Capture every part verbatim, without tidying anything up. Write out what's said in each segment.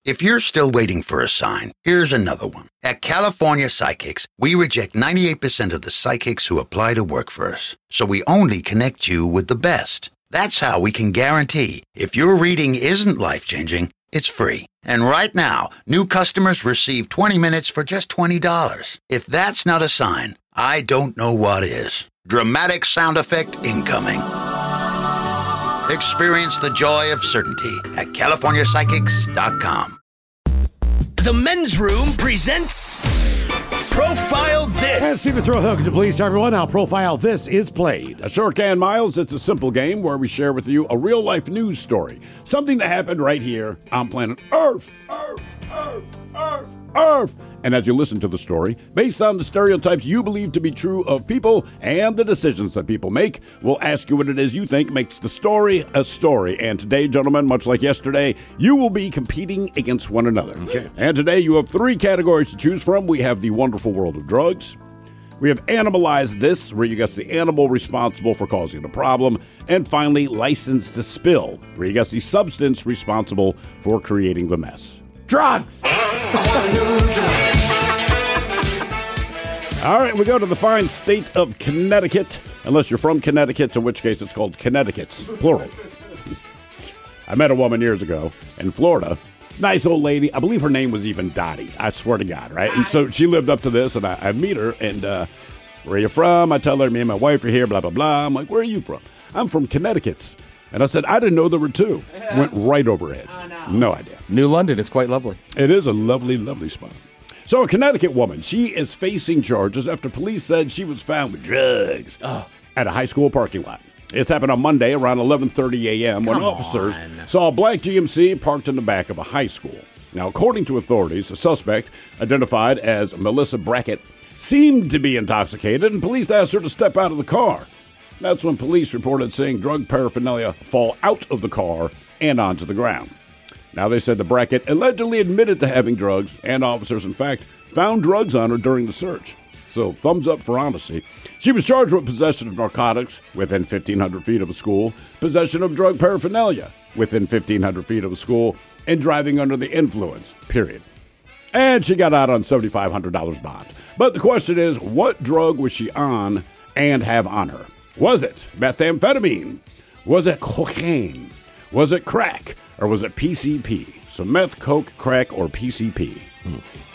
If you're still waiting for a sign, here's another one. At California Psychics, we reject ninety-eight percent of the psychics who apply to work for us. So we only connect you with the best. That's how we can guarantee if your reading isn't life-changing, it's free. And right now, new customers receive twenty minutes for just twenty dollars. If that's not a sign, I don't know what is. Dramatic sound effect incoming. Experience the joy of certainty at California Psychics dot com. The Men's Room presents Profile This. And Stephen Throwhill, could you please tell everyone how Profile This is played? A sure can, Miles. It's a simple game where we share with you a real-life news story. Something that happened right here on planet Earth. Earth, Earth, Earth, Earth. And as you listen to the story, based on the stereotypes you believe to be true of people and the decisions that people make, we'll ask you what it is you think makes the story a story. And today, gentlemen, much like yesterday, you will be competing against one another. Okay. And today you have three categories to choose from. We have the wonderful world of drugs. We have Animalize This, where you guess the animal responsible for causing the problem. And finally, License to Spill, where you guess the substance responsible for creating the mess. Drugs! All right, we go to the fine state of Connecticut, unless you're from Connecticut, in which case it's called Connecticut's, plural. I met a woman years ago in Florida. Nice old lady. I believe her name was even Dottie. I swear to God, right? And so she lived up to this, and I, I meet her, and uh, where are you from? I tell her, me and my wife are here, blah, blah, blah. I'm like, where are you from? I'm from Connecticut's. And I said, I didn't know there were two. Went right over her head. Oh, no. no idea. New London is quite lovely. It is a lovely, lovely spot. So a Connecticut woman, she is facing charges after police said she was found with drugs oh. at a high school parking lot. This happened on Monday around eleven thirty a.m. when Come officers on. saw a black G M C parked in the back of a high school. Now, according to authorities, the suspect, identified as Melissa Brackett, seemed to be intoxicated, and police asked her to step out of the car. That's when police reported seeing drug paraphernalia fall out of the car and onto the ground. Now, they said the Brackett allegedly admitted to having drugs, and officers, in fact, found drugs on her during the search. So, thumbs up for honesty. She was charged with possession of narcotics within fifteen hundred feet of a school, possession of drug paraphernalia within fifteen hundred feet of a school, and driving under the influence, period. And she got out on seven thousand five hundred dollars bond. But the question is, what drug was she on and have on her? Was it methamphetamine? Was it cocaine? Was it crack? Or was it P C P? So meth, coke, crack, or P C P? Hmm.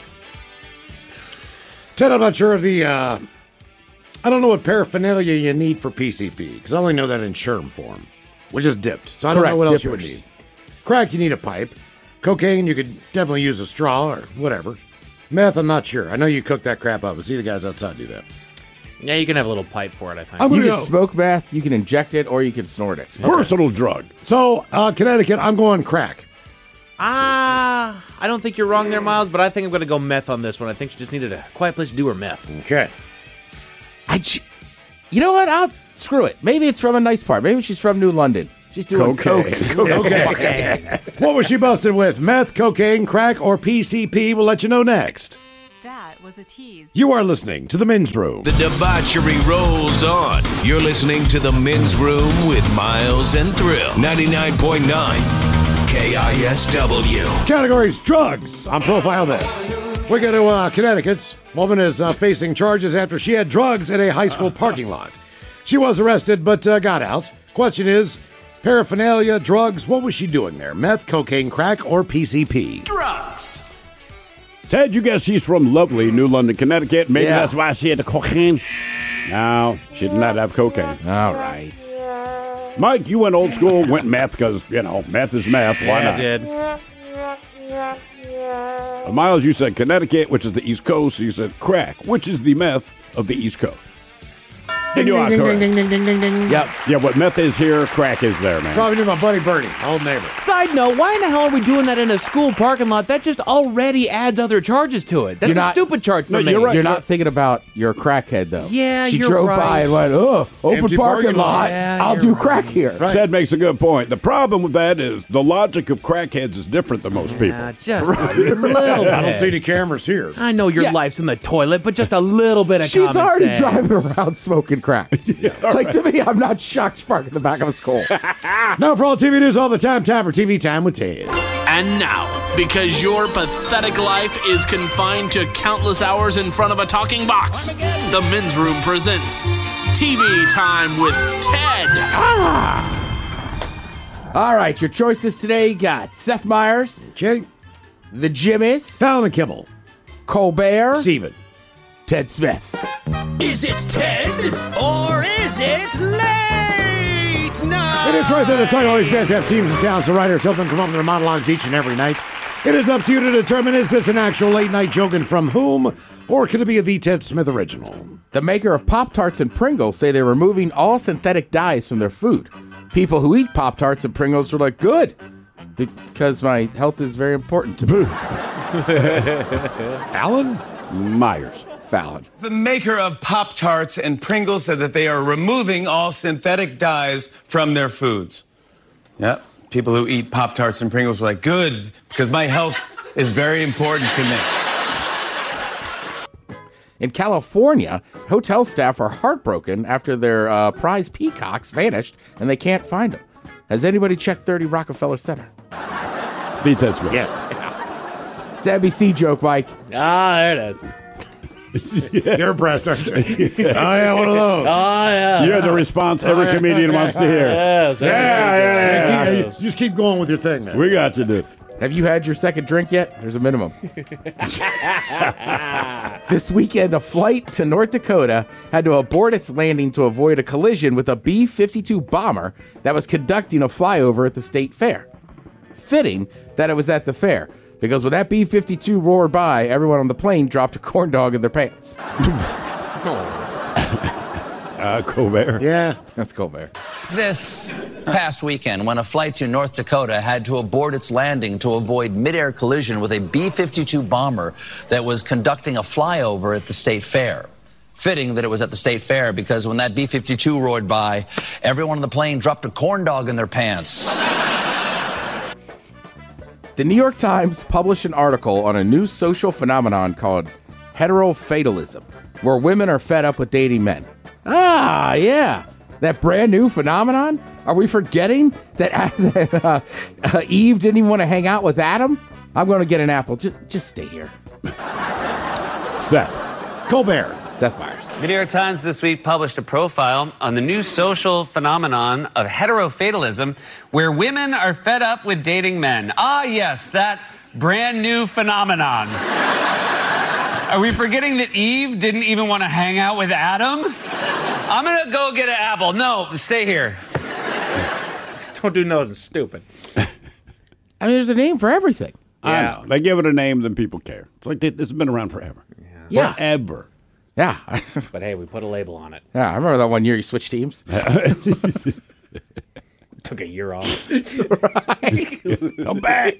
Ted, I'm not sure of the, uh, I don't know what paraphernalia you need for P C P, because I only know that in Sherm form, which is dipped. So I don't Correct, know what else dippers. you would need. Crack, you need a pipe. Cocaine, you could definitely use a straw or whatever. Meth, I'm not sure. I know you cook that crap up. I see the guys outside do that. Yeah, you can have a little pipe for it, I think. I'm You gonna can go. smoke meth, you can inject it, or you can snort it. Versatile drug. So, uh, Connecticut, I'm going crack. Ah, I don't think you're wrong there, Miles, but I think I'm going to go meth on this one. I think she just needed a quiet place to do her meth. Okay. I, j- you know what? I'll screw it. Maybe it's from a nice part. Maybe she's from New London. She's doing Cocaine. coke. Okay. What was she busted with? Meth, cocaine, crack, or P C P? We'll let you know next. That was a tease. You are listening to The Men's Room. The debauchery rolls on. You're listening to The Men's Room with Miles and Thrill. ninety-nine point nine K I S W. Categories drugs on Profile This. We go to uh, Connecticut's. Woman is uh, facing charges after she had drugs at a high school parking lot. She was arrested but uh, got out. Question is, paraphernalia, drugs, what was she doing there? Meth, cocaine, crack, or P C P? Drugs. Ted, you guess she's from lovely New London, Connecticut. Maybe Yeah. that's why she had the cocaine. No, she did not have cocaine. All right. Mike, you went old school, went meth because, you know, meth is meth. Why Yeah, not? I did. Uh, Miles, you said Connecticut, which is the East Coast. So you said crack, which is the meth of the East Coast. And you are ding, correct. ding, ding, ding, ding, ding. Yep. Yeah, what meth is here, crack is there, man. Probably knew my buddy Bernie, old neighbor. Side note, why in the hell are we doing that in a school parking lot? That just already adds other charges to it. That's You're a not- stupid charge for No, me. you're right. You're not thinking about your crackhead, though. Yeah, She you're drove right. by and went, oh, open Empty parking parking lot. lot. Yeah, I'll you're do crack right. here. Right. Ted makes a good point. The problem with that is the logic of crackheads is different than most people. Yeah, just a little bit. I don't see any cameras here. I know your Yeah. life's in the toilet, but just a little bit of She's common already sense. driving around smoking crack. Like, to me, I'm not shocked you park in the back of a school. Now for all T V news all the time, time for T V Time with Ted. And now, because your pathetic life is confined to countless hours in front of a talking box, the Men's Room presents T V Time with Ted. Ah! All right, your choices today got Seth Meyers, Okay. The Jimmies, Fallon and Kimmel. Colbert, Steven. Ted Smith. Is it Ted or is it late night? And it's right there. The title. All these guys have teams and talents. The writers help them come up with their monologues each and every night. It is up to you to determine, is this an actual late night joke and from whom? Or could it be a The Ted Smith original? The maker of Pop-Tarts and Pringles say they're removing all synthetic dyes from their food. People who eat Pop-Tarts and Pringles are like, good, because my health is very important to me. Fallon? Myers. Fallon. The maker of Pop-Tarts and Pringles said that they are removing all synthetic dyes from their foods. Yep. People who eat Pop-Tarts and Pringles are like, good, because my health is very important to me. In California, hotel staff are heartbroken after their uh, prize peacocks vanished and they can't find them. Has anybody checked thirty Rockefeller Center? The Ted Smith. Yes. It's an N B C joke, Mike. Ah, there it is. You're impressed, aren't you? Oh, yeah, one of those. Oh, yeah. You had the response every comedian wants to hear. Yes, Yeah, yeah, yeah, You keep- you just keep going with your thing there. We got you, dude. Have you had your second drink yet? There's a minimum. This weekend, a flight to North Dakota had to abort its landing to avoid a collision with a B fifty-two bomber that was conducting a flyover at the state fair. Fitting that it was at the fair, because when that B fifty-two roared by, everyone on the plane dropped a corn dog in their pants. Uh, Colbert. Yeah. That's Colbert. This past weekend, when a flight to North Dakota had to abort its landing to avoid mid-air collision with a B fifty-two bomber that was conducting a flyover at the state fair. Fitting that it was at the state fair, because when that B fifty-two roared by, everyone on the plane dropped a corn dog in their pants. The New York Times published an article on a new social phenomenon called heterofatalism, where women are fed up with dating men. Ah, yeah. That brand new phenomenon? Are we forgetting that uh, uh, Eve didn't even want to hang out with Adam? I'm going to get an apple. Just, just stay here. Seth. Colbert. Seth Meyers. The New York Times this week published a profile on the new social phenomenon of heterofatalism, where women are fed up with dating men. Ah, yes, that brand new phenomenon. Are we forgetting that Eve didn't even want to hang out with Adam? I'm going to go get an apple. No, stay here. Just don't do nothing stupid. I mean, there's a name for everything. I know. They give it a name, then people care. It's like they, this has been around forever. Yeah. Forever. Yeah. But hey, we put a label on it. Yeah, I remember that one year you switched teams. Took a year off. I'm back.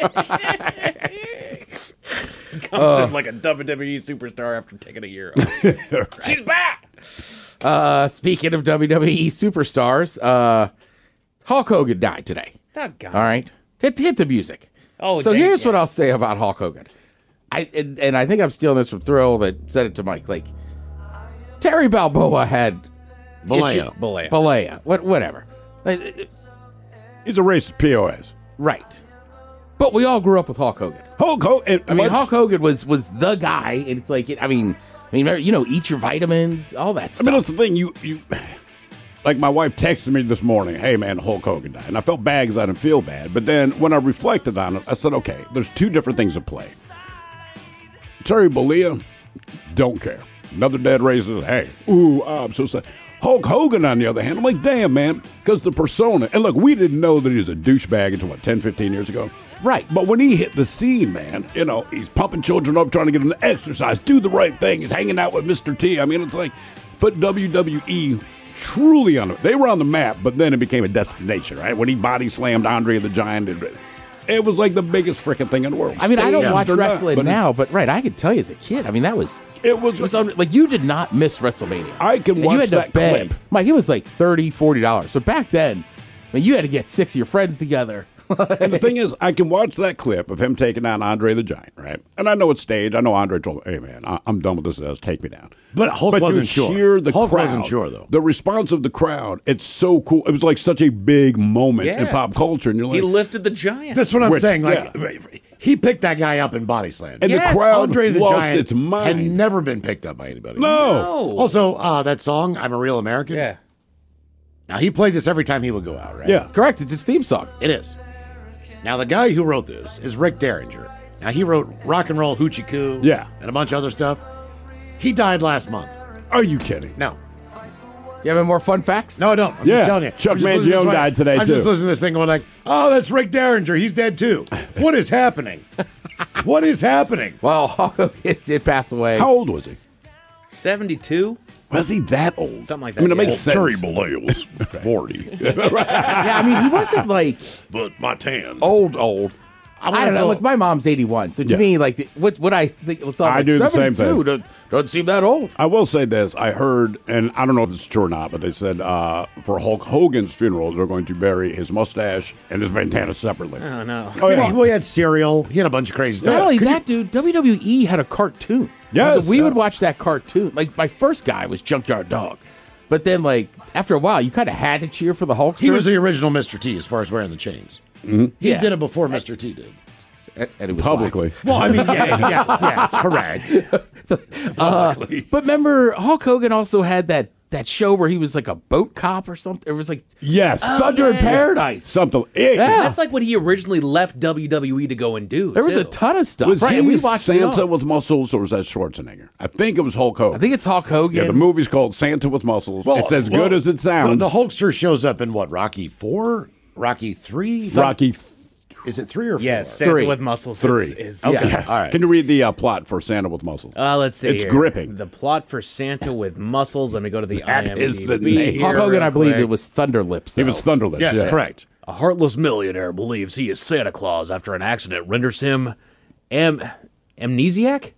Comes in like a W W E superstar after taking a year off. Right. She's back! Uh, speaking of W W E superstars, uh, Hulk Hogan died today. Oh, God. All right? Hit, hit the music. Oh, so dang, here's yeah. what I'll say about Hulk Hogan. I and, and I think I'm stealing this from Thrill that said it to Mike. Like, Terry Balboa had... Balea. issue- Balea. Balea. What, whatever. Like, He's a racist P O S. right. But we all grew up with Hulk Hogan. Hulk Hogan. I mean, Hulk Hogan was was the guy, and it's like, I mean, I mean, you know, eat your vitamins, all that I stuff. mean, that's the thing. You, you, like my wife texted me this morning, hey, man, Hulk Hogan died. And I felt bad because I didn't feel bad. But then when I reflected on it, I said, okay, there's two different things at play. Terry Bollea, don't care. Another dead racist, hey, ooh, I'm so sad. Hulk Hogan, on the other hand, I'm like, damn, man, because the persona. And look, we didn't know that he was a douchebag until, what, ten, fifteen years ago? Right. But when he hit the scene, man, you know, he's pumping children up, trying to get them to exercise, do the right thing. He's hanging out with Mister T. I mean, it's like, put W W E truly on it. They were on the map, but then it became a destination, right? When he body slammed Andre the Giant, it, it was like the biggest freaking thing in the world. I mean, I don't Staged watch or not, wrestling but now, but right, I could tell you as a kid. I mean, that was It was, it was un- like you did not miss WrestleMania. I can And watch you had that to beg. clip. Mike, it was like thirty dollars, forty dollars. So back then, I mean, you had to get six of your friends together. And the thing is, I can watch that clip of him taking down Andre the Giant, right? And I know it's staged. I know Andre told him, hey, man, I- I'm done with this. Ass. Take me down. But Hulk but wasn't you sure. Hear the Hulk crowd, wasn't sure, though. The response of the crowd, it's so cool. It was like such a big moment in Yeah. pop culture. And you're like, He lifted the giant. That's what I'm Which- saying. Like yeah. he picked that guy up in body slam. And Yes. the crowd Andre the lost Giant its mind. had never been picked up by anybody. no. No. Also, uh, that song, I'm a Real American. Yeah. Now, he played this every time he would go out, right? Yeah. Correct. It's his theme song. It is. Now, the guy who wrote this is Rick Derringer. Now, he wrote Rock and Roll Hoochie Coo. Yeah. And a bunch of other stuff. He died last month. Are you kidding? No. You have any more fun facts? No, I don't. I'm Yeah. just telling you. Chuck I'm just listening to Mangione this- died today, I'm too. just listening to this thing going like, oh, that's Rick Derringer. He's dead, too. What is happening? What is happening? Well, Hulk Hogan did pass away. How old was he? seventy-two? Was he that old? Something like that, I mean, it yeah. makes sense. Terry Bollea was forty. Yeah, I mean, he wasn't like But my tan. old, old. I, wanna don't know. go- Like my mom's eighty-one, so to Yeah. me, like the- what what I think, it's all I like do the same seventy-two thing. Doesn't, doesn't seem that old. I will say this. I heard, and I don't know if it's true or not, but they said uh, for Hulk Hogan's funeral, they're going to bury his mustache and his bandana separately. Oh, no. Oh, yeah. Well, he had cereal. He had a bunch of crazy stuff. Not only Could that, dude, W W E had a cartoon. Yes. So we would watch that cartoon. Like my first guy was Junkyard Dog, but then like after a while, you kind of had to cheer for the Hulkster. He was the original Mister T as far as wearing the chains. He Yeah. did it before Mister T did. and, and it was Publicly. black. Well, I mean, yes, yes, yes, correct. Publicly. But remember, Hulk Hogan also had that that show where he was like a boat cop or something. It was like Yes. Thunder in yeah. Paradise. Something. Yeah. That's like what he originally left W W E to go and do. There was a too. ton of stuff. Was right, and he we watched it Santa all. with muscles, or was that Schwarzenegger? I think it was Hulk Hogan. I think it's Hulk Hogan. Yeah, the movie's called Santa with Muscles. it's as well, good as it sounds. The, the Hulkster shows up in what, Rocky four? Rocky three? Rocky Is it three or four? Yes, Santa Three. with muscles. three. Is, is Okay. Yeah. All right. Can you read the uh, plot for Santa with Muscles? Uh, let's see. It's here. gripping. The plot for Santa with muscles. Let me go to the That I M D B is the name. Hulk here Hogan, real I believe quick. it was Thunder Lips. He though. was Thunderlips. Yes, yeah. correct. A heartless millionaire believes he is Santa Claus after an accident renders him am amnesiac.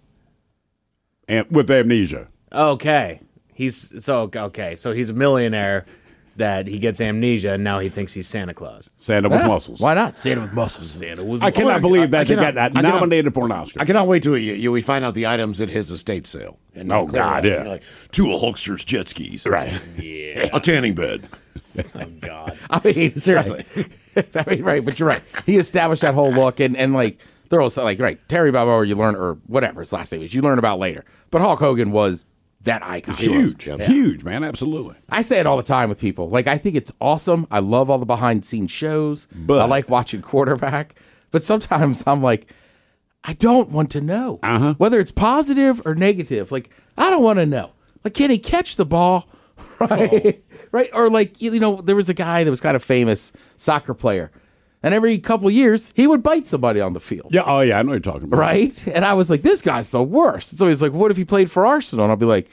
And with amnesia. Okay, he's so okay. So he's a millionaire that he gets amnesia, and now he thinks he's Santa Claus. Santa with Yeah, muscles. Why not? Santa with muscles. Santa with I cannot believe that I they cannot- got I cannot- nominated for an Oscar. I cannot wait till you, you, we find out the items at his estate sale. And Oh, you clear God, out, yeah. and you're like, two of Hulkster's jet skis. Right. Yeah. A tanning bed. Oh God. I mean, seriously. I mean, right, but you're right. He established that whole look, and, and like, they're also like, right, Terry Balboa, you learn, or whatever his last name is, you learn about later. But Hulk Hogan was that icon. Huge. Yeah. Huge, man. Absolutely. I say it all the time with people. Like, I think it's awesome. I love all the behind the scenes shows. But- I like watching quarterback. But sometimes I'm like, I don't want to know. Uh-huh. Whether it's positive or negative. Like, I don't want to know. Like, can he catch the ball? Right? Right? Or like, you know, there was a guy that was kind of famous, soccer player. And every couple of years, he would bite somebody on the field. Yeah. Oh, yeah. I know what you're talking about. Right? And I was like, this guy's the worst. So he's like, what if he played for Arsenal? And I'll be like,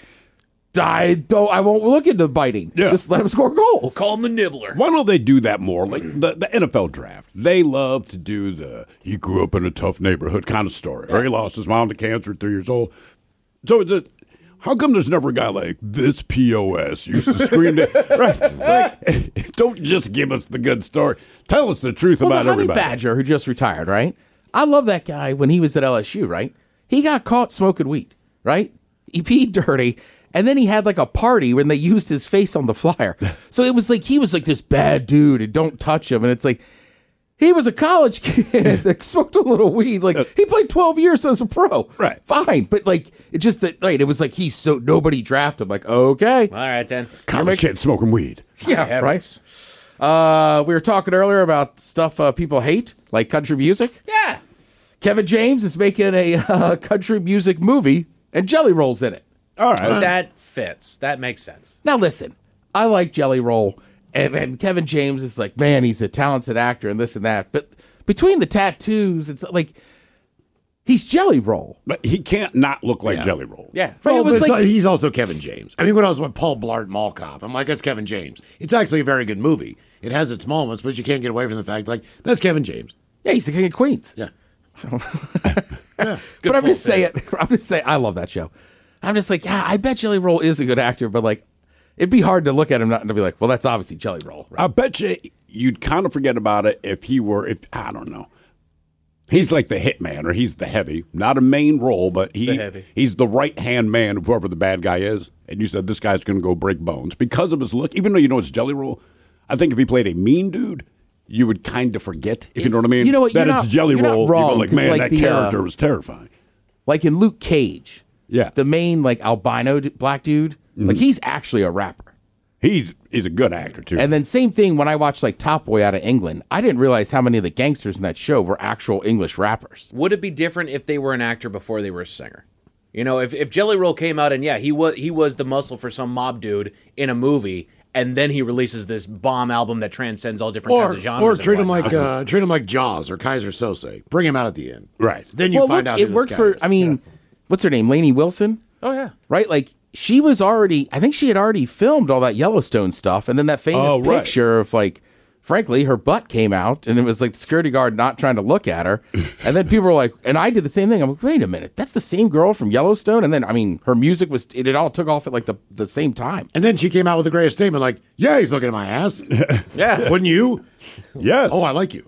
I don't, I won't look into biting. Yeah. Just let him score goals. Call him the nibbler. Why don't they do that more? Like the, the N F L draft, they love to do the he grew up in a tough neighborhood kind of story, or he lost his mom to cancer at three years old. So the, how come there's never a guy like this P O S used to scream to, right? Like, don't just give us the good story. Tell us the truth Well, about the Honey everybody. Badger, who just retired, right? I love that guy when he was at L S U, right? He got caught smoking weed, right? He peed dirty, and then he had like a party when they used his face on the flyer. So it was like he was like this bad dude, and don't touch him. And it's like he was a college kid that smoked a little weed. Like he played twelve years as a pro, Right. Fine, but like it just that right. It was like he's so nobody drafted him. Like okay, All right, then. College kid smoking weed. yeah, heavens. right. Uh, we were talking earlier about stuff uh, people hate, like country music. Yeah. Kevin James is making a uh, country music movie, and Jelly Roll's in it. All right. That fits. That makes sense. Now, listen, I like Jelly Roll, and, and Kevin James is like, man, he's a talented actor and this and that. But between the tattoos, it's like he's Jelly Roll. But he can't not look like Yeah. Jelly Roll. Yeah, Well, it but was it's- like he's also Kevin James. I mean, when I was with Paul Blart Mall Cop, I'm like, that's Kevin James. It's actually a very good movie. It has its moments, but you can't get away from the fact, like, that's Kevin James. yeah, he's the king of Queens. Yeah. But I'm just saying, I'm just saying, I love that show. I'm just like, yeah, I bet Jelly Roll is a good actor, but like, it'd be hard to look at him not and to be like, well, that's obviously Jelly Roll. Right? I bet you you'd kind of forget about it if he were, if I don't know. He's like the hitman, or he's the heavy. Not a main role, but he The he's the right-hand man of whoever the bad guy is. And you said this guy's going to go break bones. Because of his look, even though you know it's Jelly Roll, I think if he played a mean dude, you would kind of forget, if you know what I mean. You know what, that you're it's not- Jelly you're not Roll. wrong, you go like, 'cause man, like that the, character uh, was terrifying. Like in Luke Cage. Yeah. The main, like, albino d- black dude, Mm-hmm. like, he's actually a rapper. He's he's a good actor, too. And then same thing when I watched, like, Top Boy out of England. I didn't realize how many of the gangsters in that show were actual English rappers. Would it be different if they were an actor before they were a singer? You know, if, if Jelly Roll came out and, yeah, he was he was the muscle for some mob dude in a movie, and then he releases this bomb album that transcends all different Or, kinds of genres. or and treat him whatnot. like uh, treat him like Jaws or Kaiser Sose. Bring him out at the end. Right. Then you well, find look, out it who worked this for, guy is. I mean, what's her name? Lainey Wilson? Oh, yeah. Right? Like, she was already, I think she had already filmed all that Yellowstone stuff. And then that famous Oh, right. picture of, like, frankly, her butt came out, and it was like the security guard not trying to look at her. And then people were like, and I did the same thing. I'm like, wait a minute, that's the same girl from Yellowstone? And then, I mean, her music was, it, it all took off at like the, the same time. And then she came out with the greatest statement like, yeah, he's looking at my ass. Yeah. Wouldn't you? Yes. Oh, I like you.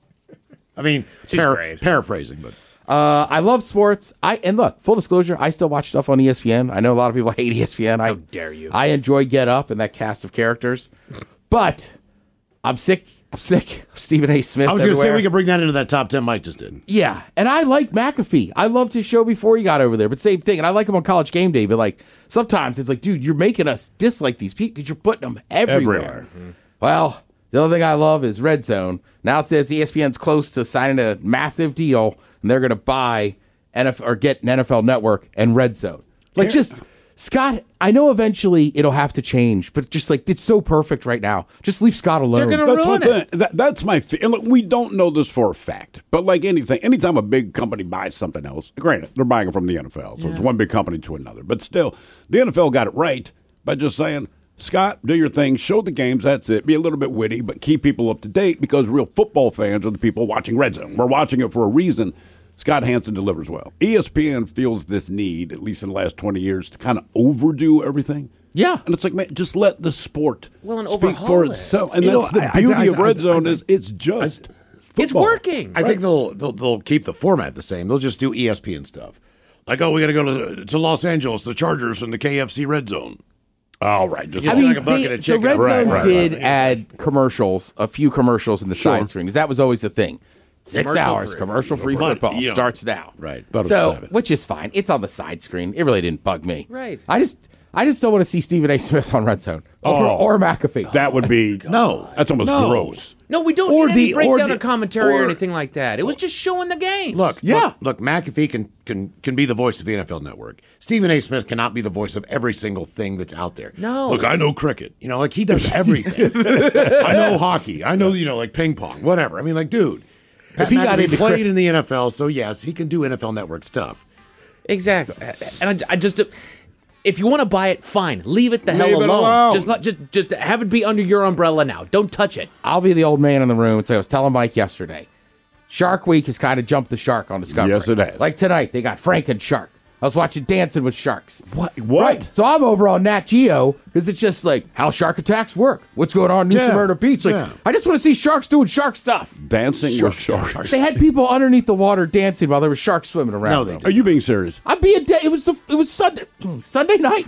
I mean, She's par- great. paraphrasing, but Uh, I love sports. I and look, full disclosure, I still watch stuff on E S P N. I know a lot of people hate E S P N. I, How dare you. I enjoy Get Up and that cast of characters, but I'm sick. I'm sick of Stephen A. Smith. I was going to say everywhere. we could bring that into that top ten Mike just did. Yeah, and I like McAfee. I loved his show before he got over there, but same thing. And I like him on College Game Day, but like sometimes it's like, dude, you're making us dislike these people because you're putting them everywhere. Everywhere. Well, the other thing I love is Red Zone. Now it says E S P N's close to signing a massive deal, and they're going to buy N F L or get an N F L Network and Red Zone. Like just Scott. I know eventually it'll have to change, but just like it's so perfect right now. Just leave Scott alone. They're gonna That's ruin one it. thing. That, that's my. Fe- and look, we don't know this for a fact, but like anything, anytime a big company buys something else, granted they're buying it from the N F L, so it's one big company to another. But still, the N F L got it right by just saying, Scott, do your thing, show the games. That's it. Be a little bit witty, but keep people up to date because real football fans are the people watching Red Zone. We're watching it for a reason. Scott Hansen delivers well. E S P N feels this need, at least in the last twenty years, to kind of overdo everything. Yeah. And it's like, man, just let the sport Well, and speak overhaul for it. itself. And You that's know, the I- I- beauty I- of Red I- Zone I- is it's just It's football. working. I think they'll, they'll they'll keep the format the same. They'll just do E S P N stuff. Like, oh, we got to go to to Los Angeles, the Chargers and the K F C Red Zone. All right. Just You I see mean, like a bucket they- of so chicken. Red Right, Zone right, did right. add commercials, a few commercials in the Sure. side screen because that was always the thing. Six Commercial hours, free. commercial free But, football you know, starts now. right. Thought it was So, seven. which is fine. It's on the side screen. It really didn't bug me. Right. I just, I just don't want to see Stephen A. Smith on Red Zone or, Oh. or McAfee. That would be No. That's almost No. gross. No, we don't Or need any the- or breakdown the- or commentary or, or- anything like that. It was just showing the game. Look, Yeah. look, look, McAfee can, can can be the voice of the N F L Network. Stephen A. Smith cannot be the voice of every single thing that's out there. No. Look, I know cricket. You know, like he does everything. I know hockey. I know, you know, like ping pong, whatever. I mean, like, dude, If he got McAfee into played cri- in the N F L, so yes, he can do N F L Network stuff. Exactly. And I, I just, if you want to buy it, fine. Leave it the Leave hell it alone. alone. Just let, just, just have it be under your umbrella now. Don't touch it. I'll be the old man in the room and say, I was telling Mike yesterday, Shark Week has kind of jumped the shark on Discovery. Yes, it has. Like tonight, they got Frank and Shark. I was watching Dancing with Sharks. What? What? Right. So I'm over on Nat Geo because it's just like how shark attacks work. What's going on in New Yeah, Smyrna Beach? Like, yeah. I just want to see sharks doing shark stuff. Dancing with sharks. They had people underneath the water dancing while there were sharks swimming around. No, they them. didn't. Are you being serious? I'm being dead. It was the it was Sunday Sunday night.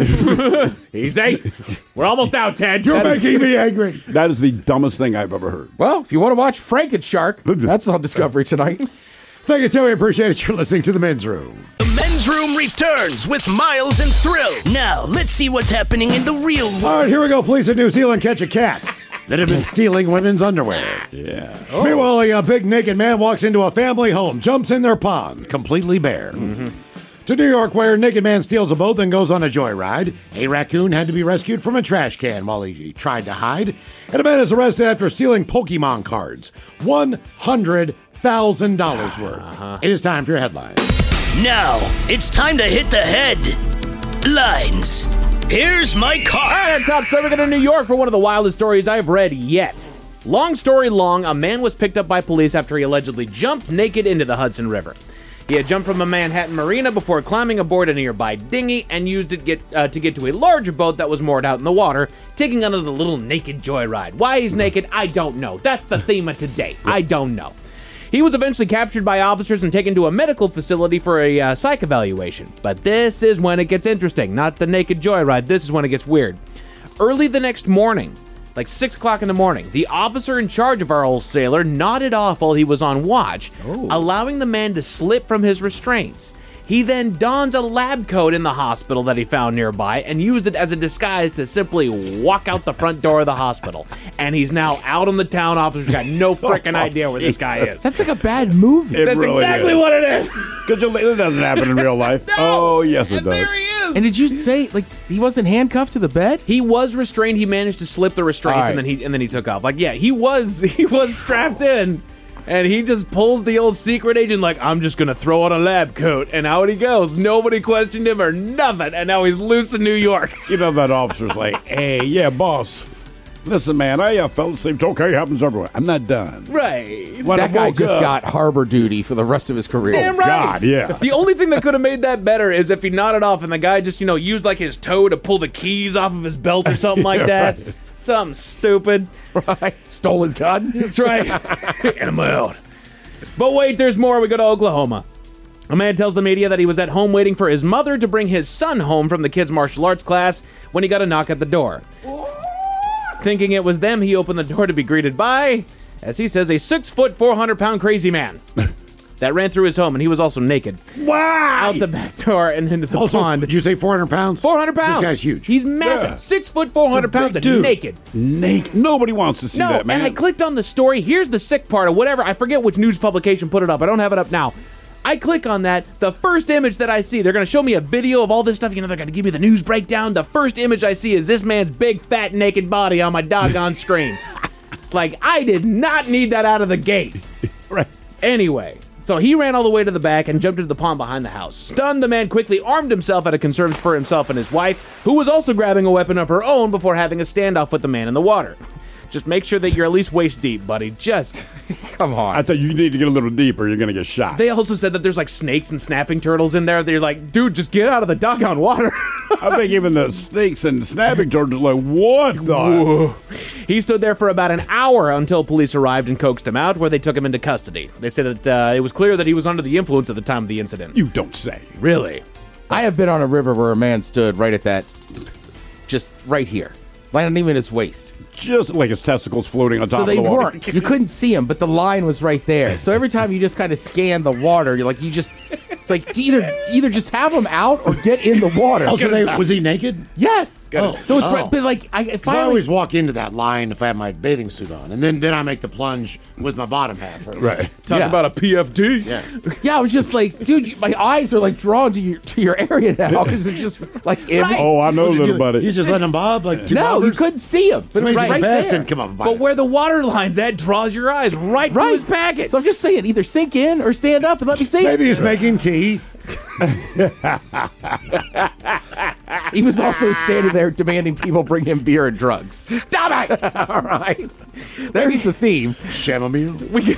Easy. We're almost out, Ted. You're making me angry. That is the dumbest thing I've ever heard. Well, if you want to watch Frank and Shark, that's on Discovery tonight. Thank you, Terry. Appreciate it. You're listening to the Men's Room. The Men's Room returns with Miles and Thrill. Now, let's see what's happening in the real world. All right, here we go. Police in New Zealand catch a cat that had been stealing women's underwear. Yeah. Meanwhile, a big naked man walks into a family home, jumps in their pond, completely bare. To New York, where a naked man steals a boat and goes on a joyride. A raccoon had to be rescued from a trash can while he tried to hide. And a man is arrested after stealing Pokemon cards. one hundred thousand dollars worth. It is time for your headlines. Now, it's time to hit the headlines. Here's my All car. right, top story. We're going to New York for one of the wildest stories I've read yet. Long story long, a man was picked up by police after he allegedly jumped naked into the Hudson River. He had jumped from a Manhattan marina before climbing aboard a nearby dinghy and used it get, uh, to get to a larger boat that was moored out in the water, taking on a little naked joyride. Why he's naked, I don't know. That's the theme of today. I don't know. He was eventually captured by officers and taken to a medical facility for a uh, psych evaluation. But this is when it gets interesting. Not the naked joyride. This is when it gets weird. Early the next morning, like six o'clock in the morning, the officer in charge of our old sailor nodded off while he was on watch, Ooh. allowing the man to slip from his restraints. He then dons a lab coat in the hospital that he found nearby and used it as a disguise to simply walk out the front door of the hospital. And he's now out on the town. Officers got no freaking idea where this guy is. That's like a bad movie. It That's really exactly is. what it is. Because it doesn't happen in real life. No. Oh, yes, it And does. there he is. And did you say, like, he wasn't handcuffed to the bed? He was restrained. He managed to slip the restraints, All right. and then he and then he took off. Like, yeah, he was he was strapped in, and he just pulls the old secret agent. Like, I'm just gonna throw on a lab coat, and out he goes. Nobody questioned him or nothing, and now he's loose in New York. You know, that officer's like, hey, yeah, boss. Listen, man, I uh, fell asleep. It's okay. It happens everywhere. I'm not done. Right. When I That guy woke just up- got harbor duty for the rest of his career. Damn right. God, yeah. The only thing that could have made that better is if he nodded off and the guy just, you know, used like his toe to pull the keys off of his belt or something like Yeah, that. right. Something stupid. Right. Stole his gun. That's right. And I'm out. But wait, there's more. We go to Oklahoma. A man tells the media that he was at home waiting for his mother to bring his son home from the kids' martial arts class when he got a knock at the door. Thinking it was them, he opened the door to be greeted by, as he says, a six foot, four hundred pound crazy man that ran through his home, and he was also naked. Wow! Out the back door and into the Also, pond. did you say four hundred pounds? four hundred pounds. This guy's huge. He's massive. Yeah. Six foot, four hundred pounds, and dude. naked. Naked. Nobody wants to see No, that, man. and I clicked on the story. Here's the sick part of whatever. I forget which news publication put it up. I don't have it up now. I click on that. The first image that I see, they're going to show me a video of all this stuff. You know, they're going to give me the news breakdown. The first image I see is this man's big, fat, naked body on my doggone screen. Like, I did not need that out of the gate. Right. Anyway, so he ran all the way to the back and jumped into the pond behind the house. Stunned, the man quickly armed himself out of concerns for himself and his wife, who was also grabbing a weapon of her own before having a standoff with the man in the water. Just make sure that you're at least waist deep, buddy. Just, come on. I thought you need to get a little deeper. You're going to get shot. They also said that there's like snakes and snapping turtles in there. They're like, dude, just get out of the doggone water. I think even the snakes and snapping turtles are like, what the? He stood there for about an hour until police arrived and coaxed him out, where they took him into custody. They said that uh, it was clear that he was under the influence at the time of the incident. You don't say. Really? I have been on a river where a man stood right at that, just right here, right on even his waist. Just like his testicles floating on top So of they the water. weren't. You couldn't see him, but the line was right there. So every time you just kind of scan the water, you're like, you just, it's like either either just have him out or get in the water. Also, they, was he naked? Yes. Oh. So it's Oh. right, but like I, if 'Cause I I always walk into that line if I have my bathing suit on, and then, then I make the plunge with my bottom half. Right. Talk Yeah. about a P F D. Yeah. yeah, I was just like, dude, you- my eyes are like drawn to your to your area now because it's just like in me. Oh, I know, Was it little you, buddy. You just let him bob like two No, you bobbers? couldn't see him. But It's it was amazing right the best there. didn't come up. But where the water line's at draws your eyes right, Right. to his packet. So I'm just saying, either sink in or stand up and let me see Maybe it. he's making tea. He was also standing there demanding people bring him beer and drugs. Stop it! All right. There's the theme. Chamomile. We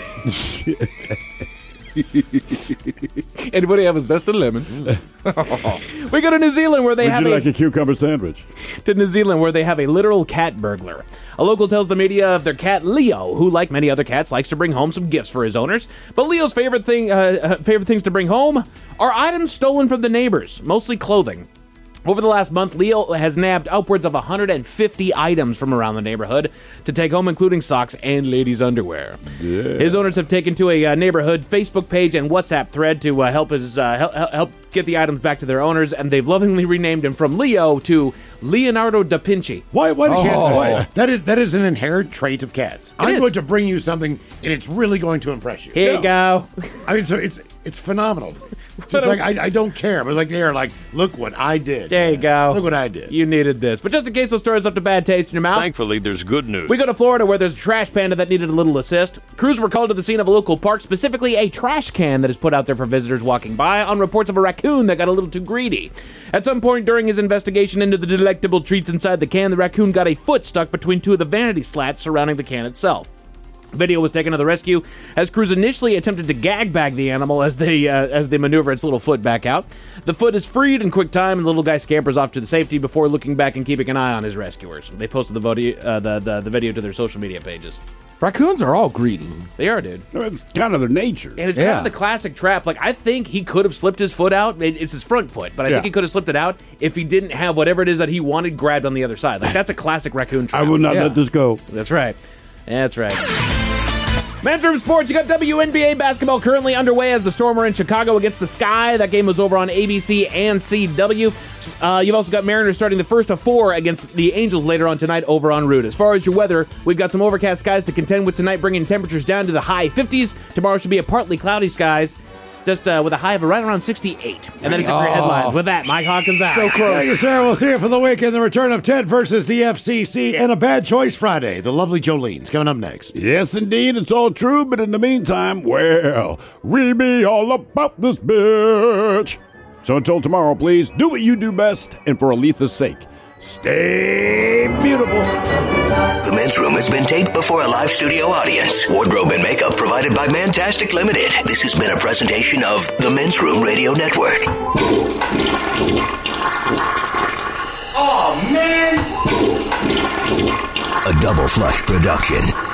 Anybody have a zest of lemon? We go to New Zealand where they Would have you a, like a cucumber sandwich? to New Zealand where they have a literal cat burglar. A local tells the media of their cat Leo, who, like many other cats, likes to bring home some gifts for his owners. But Leo's favorite thing, uh, uh, favorite things to bring home are items stolen from the neighbors, mostly clothing. Over the last month, Leo has nabbed upwards of one hundred fifty items from around the neighborhood to take home, including socks and ladies' underwear. Yeah. His owners have taken to a uh, neighborhood Facebook page and WhatsApp thread to uh, help his uh, help, help get the items back to their owners, and they've lovingly renamed him from Leo to Leonardo da Vinci. Why? Why do Oh. cat? Why? That is that is an inherent trait of cats. I'm is. going to bring you something, and it's really going to impress you. Here you go. I mean, so it's it's phenomenal. It's just like I, I don't care, but like they are like, look what I did. There you go. Look what I did. You needed this. But just in case those stories left a bad taste in your mouth, Thankfully, there's good news. we go to Florida where there's a trash panda that needed a little assist. Crews were called to the scene of a local park, specifically a trash can that is put out there for visitors walking by on reports of a raccoon that got a little too greedy. At some point during his investigation into the delectable treats inside the can, the raccoon got a foot stuck between two of the vanity slats surrounding the can itself. Video was taken to the rescue as crews initially attempted to gag bag the animal as they uh, as they maneuver its little foot back out. The foot is freed in quick time, and the little guy scampers off to the safety before looking back and keeping an eye on his rescuers. They posted the, vo- uh, the, the, the video to their social media pages. Raccoons are all greedy. They are, dude. It's kind of their nature. And it's Yeah. kind of the classic trap. Like, I think he could have slipped his foot out. It- It's his front foot, but I Yeah. think he could have slipped it out if he didn't have whatever it is that he wanted grabbed on the other side. Like, that's a classic raccoon trap. I will not Yeah. let this go. That's right. That's right. Men's Room Sports, you got W N B A basketball currently underway as the Storm are in Chicago against the Sky. That game was over on A B C and C W. Uh, you've also got Mariners starting the first of four against the Angels later on tonight over on Root. As far as your weather, we've got some overcast skies to contend with tonight, bringing temperatures down to the high fifties. Tomorrow should be a partly cloudy skies, just uh, with a high of right around sixty-eight. And then it's a great Oh. headlines. With that, Mike Hawkins out. So close. Thank you, sir. We'll see you for the weekend. The return of Ted versus the F C C and a Bad Choice Friday. The lovely Jolene's coming up next. Yes, indeed, it's all true, but in the meantime, well, we be all about this bitch. So until tomorrow, please, do what you do best, and for Aletha's sake, stay beautiful. The Men's Room has been taped before a live studio audience. Wardrobe and makeup provided by Mantastic Limited. This has been a presentation of the Men's Room Radio Network. Oh, man! A Double Flush production.